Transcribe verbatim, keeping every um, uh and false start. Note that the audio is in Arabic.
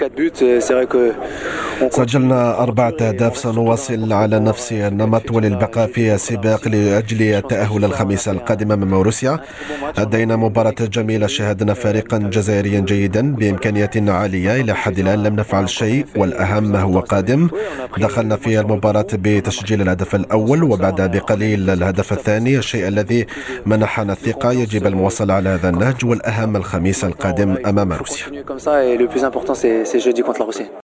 سجلنا أربعة أهداف، سنواصل على نفس النمط وللبقاء في السباق لأجل التأهل الخميس القادم أمام روسيا. أدينا مباراة جميلة، شاهدنا فريقا جزائريا جيدا بإمكانيات عالية. إلى حد الآن لم نفعل شيء، والأهم ما هو قادم. دخلنا في المباراة بتسجيل الهدف الأول وبعدها بقليل الهدف الثاني، الشيء الذي منحنا الثقة. يجب المواصلة على هذا النهج، والأهم الخميس القادم أمام روسيا.